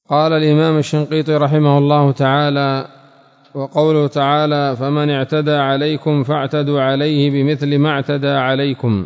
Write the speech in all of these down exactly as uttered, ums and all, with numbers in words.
قال الإمام الشنقيطي رحمه الله تعالى: وقوله تعالى: فمن اعتدى عليكم فاعتدوا عليه بمثل ما اعتدى عليكم.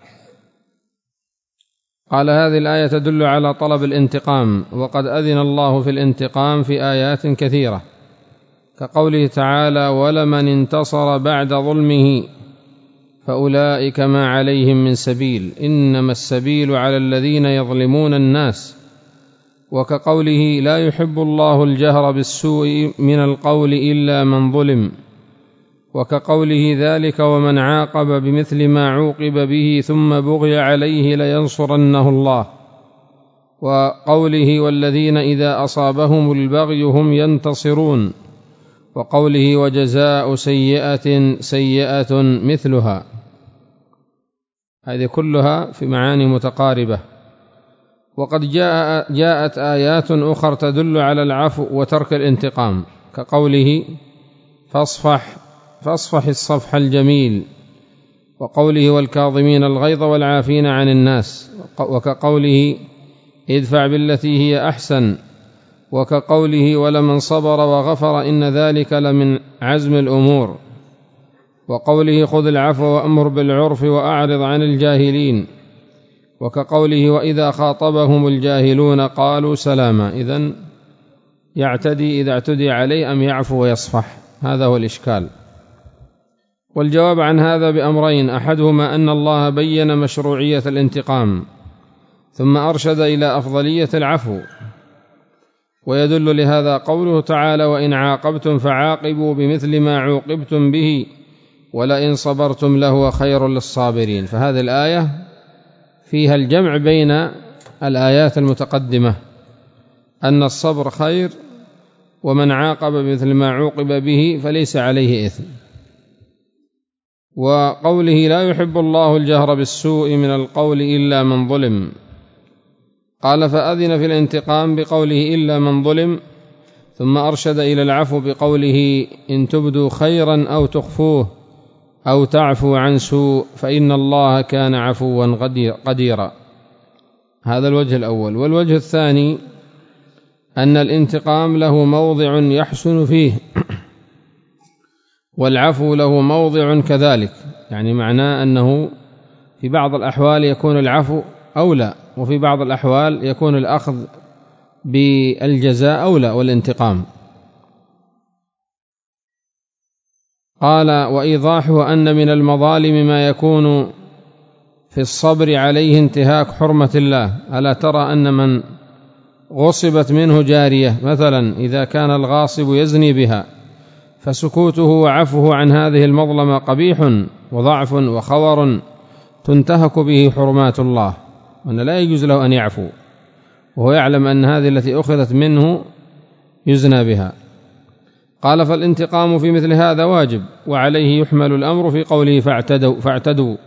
قال: هذه الآية تدل على طلب الانتقام، وقد أذن الله في الانتقام في آيات كثيرة، كقوله تعالى: ولمن انتصر بعد ظلمه فأولئك ما عليهم من سبيل إنما السبيل على الذين يظلمون الناس، وكقوله: لا يحب الله الجهر بالسوء من القول إلا من ظلم، وكقوله: ذلك ومن عاقب بمثل ما عوقب به ثم بغي عليه لينصرنه الله، وقوله: والذين إذا أصابهم البغي هم ينتصرون، وقوله: وجزاء سيئة سيئة مثلها. هذه كلها في معاني متقاربة. وقد جاء جاءت آيات أخرى تدل على العفو وترك الانتقام، كقوله: فاصفح فاصفح الصفح الجميل، وقوله: والكاظمين الغيظ والعافين عن الناس، وكقوله: ادفع بالتي هي أحسن، وكقوله: ولمن صبر وغفر إن ذلك لمن عزم الأمور، وقوله: خذ العفو وأمر بالعرف وأعرض عن الجاهلين، وكقوله: وإذا خاطبهم الجاهلون قالوا سلاما. إذن يعتدي إذا اعتدي عليه أم يعفو ويصفح؟ هذا هو الإشكال. والجواب عن هذا بأمرين: أحدهما أن الله بين مشروعية الانتقام ثم أرشد إلى أفضلية العفو، ويدل لهذا قوله تعالى: وإن عاقبتم فعاقبوا بمثل ما عوقبتم به ولئن صبرتم لهو خير للصابرين. فهذه الآية فيها الجمع بين الآيات المتقدمة، أن الصبر خير، ومن عاقب بمثل ما عوقب به فليس عليه إثم. وقوله: لا يحب الله الجهر بالسوء من القول إلا من ظلم. قال: فأذن في الانتقام بقوله إلا من ظلم، ثم أرشد إلى العفو بقوله: إن تبدوا خيرا أو تخفوه أو تعفو عن سوء فإن الله كان عفوا قديرا. هذا الوجه الأول. والوجه الثاني أن الانتقام له موضع يحسن فيه، والعفو له موضع كذلك، يعني معناه أنه في بعض الأحوال يكون العفو أولى، وفي بعض الأحوال يكون الأخذ بالجزاء أولى والانتقام. قال: وإيضاحه أن من المظالم ما يكون في الصبر عليه انتهاك حرمة الله. ألا ترى أن من غصبت منه جارية مثلا، إذا كان الغاصب يزني بها، فسكوته وعفوه عن هذه المظلمة قبيح وضعف وخور تنتهك به حرمات الله، وأن لا يجوز له أن يعفو وهو يعلم أن هذه التي أخذت منه يزنى بها. قال: فالانتقام في مثل هذا واجب، وعليه يحمل الأمر في قوله فاعتدوا, فاعتدوا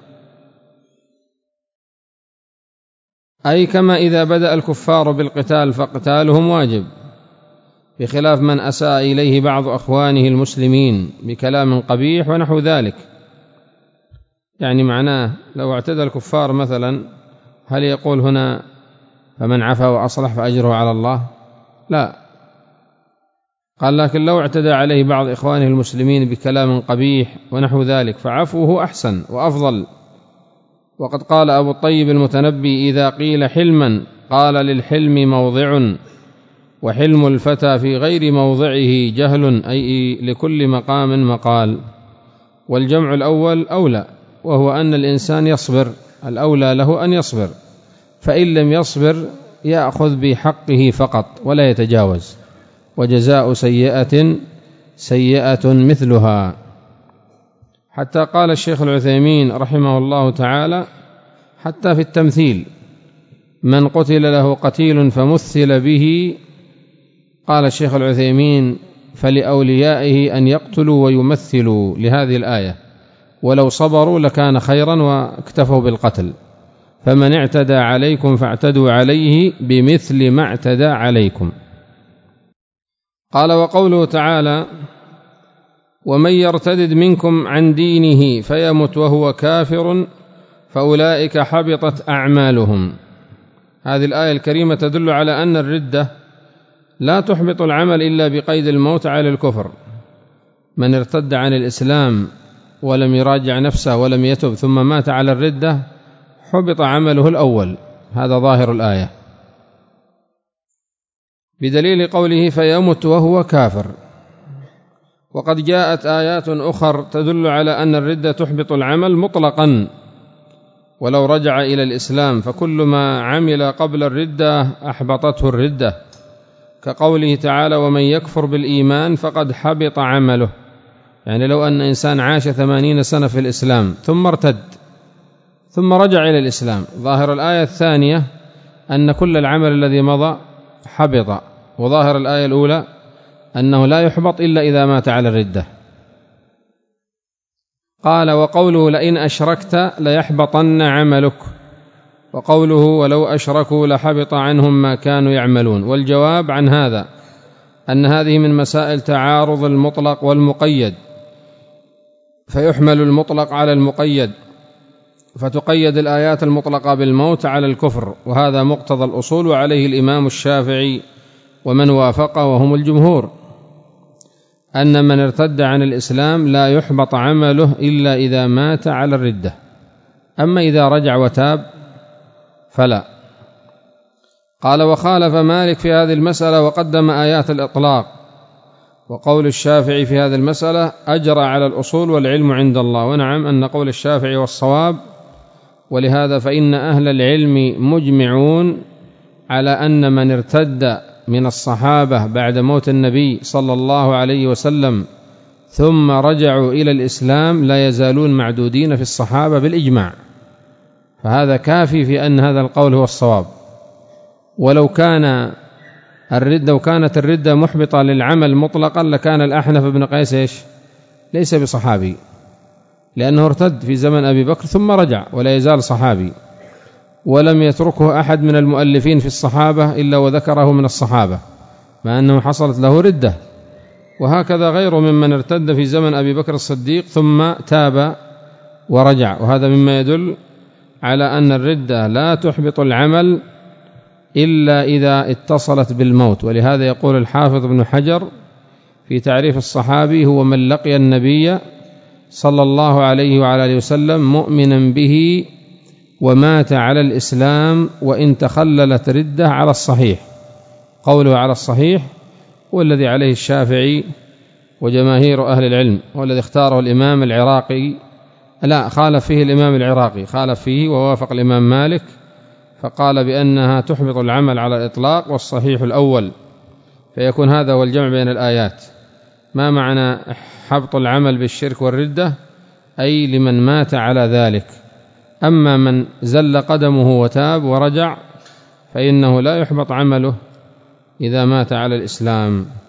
أي كما إذا بدأ الكفار بالقتال فقتالهم واجب، بخلاف من أساء إليه بعض أخوانه المسلمين بكلام قبيح ونحو ذلك. يعني معناه لو اعتدى الكفار مثلا، هل يقول هنا فمن عفا وأصلح فأجره على الله؟ لا. قال: لكن لو اعتدى عليه بعض إخوانه المسلمين بكلام قبيح ونحو ذلك فعفوه أحسن وأفضل. وقد قال أبو الطيب المتنبي: إذا قيل حلما قال للحلم موضع، وحلم الفتى في غير موضعه جهل، أي لكل مقام مقال. والجمع الأول أولى، وهو أن الإنسان يصبر، الأولى له أن يصبر، فإن لم يصبر يأخذ بحقه فقط ولا يتجاوز. وجزاء سيئة سيئة مثلها. حتى قال الشيخ العثيمين رحمه الله تعالى: حتى في التمثيل، من قتل له قتيل فمثل به، قال الشيخ العثيمين: فلأوليائه أن يقتلوا ويمثلوا لهذه الآية، ولو صبروا لكان خيرا واكتفوا بالقتل. فمن اعتدى عليكم فاعتدوا عليه بمثل ما اعتدى عليكم. قال: وقوله تعالى: ومن يرتدد منكم عن دينه فيمت وهو كافر فأولئك حبطت أعمالهم. هذه الآية الكريمة تدل على أن الردة لا تحبط العمل إلا بقيد الموت على الكفر. من ارتد عن الإسلام ولم يراجع نفسه ولم يتب ثم مات على الردة حبط عمله الأول، هذا ظاهر الآية، بدليل قوله فيمت وهو كافر. وقد جاءت آيات أخر تدل على أن الردة تحبط العمل مطلقا ولو رجع إلى الإسلام، فكل ما عمل قبل الردة أحبطته الردة، كقوله تعالى ومن يكفر بالإيمان فقد حبط عمله. يعني لو أن إنسان عاش ثمانين سنة في الإسلام ثم ارتد ثم رجع إلى الإسلام، ظاهر الآية الثانية أن كل العمل الذي مضى حبط، وظاهر الآية الأولى أنه لا يحبط إلا إذا مات على الردة. قال وقوله لئن أشركت ليحبطن عملك، وقوله ولو أشركوا لحبط عنهم ما كانوا يعملون. والجواب عن هذا أن هذه من مسائل تعارض المطلق والمقيد، فيحمل المطلق على المقيد، فتقيد الآيات المطلقة بالموت على الكفر، وهذا مقتضى الأصول، وعليه الإمام الشافعي ومن وافقه وهم الجمهور، أن من ارتد عن الإسلام لا يحبط عمله إلا إذا مات على الردة، أما إذا رجع وتاب فلا. قال وخالف مالك في هذه المسألة وقدم آيات الإطلاق، وقول الشافعي في هذه المسألة أجرى على الأصول والعلم عند الله. ونعم أن قول الشافعي والصواب، ولهذا فإن أهل العلم مجمعون على أن من ارتد من الصحابة بعد موت النبي صلى الله عليه وسلم ثم رجعوا إلى الإسلام لا يزالون معدودين في الصحابة بالإجماع، فهذا كافي في أن هذا القول هو الصواب. ولو كان الردة وكانت الردة محبطة للعمل مطلقا لكان الأحنف بن قيس إيش؟ ليس بصحابي، لأنه ارتد في زمن أبي بكر ثم رجع ولا يزال صحابي، ولم يتركه أحد من المؤلفين في الصحابة إلا وذكره من الصحابة مع أنه حصلت له ردة. وهكذا غيره ممن ارتد في زمن أبي بكر الصديق ثم تاب ورجع، وهذا مما يدل على أن الردة لا تحبط العمل إلا إذا اتصلت بالموت. ولهذا يقول الحافظ ابن حجر في تعريف الصحابي هو من لقي النبي صلى الله عليه وعلى آله وسلم مؤمنا به ومات على الإسلام وإن تخللت ردة على الصحيح. قوله على الصحيح هو الذي عليه الشافعي وجماهير أهل العلم، والذي اختاره الإمام العراقي، لا خالف فيه الإمام العراقي، خالف فيه ووافق الإمام مالك فقال بأنها تحبط العمل على الإطلاق، والصحيح الأول. فيكون هذا هو الجمع بين الآيات. ما معنى حبط العمل بالشرك والردة؟ أي لمن مات على ذلك. أما من زل قدمه وتاب ورجع فإنه لا يحبط عمله إذا مات على الإسلام.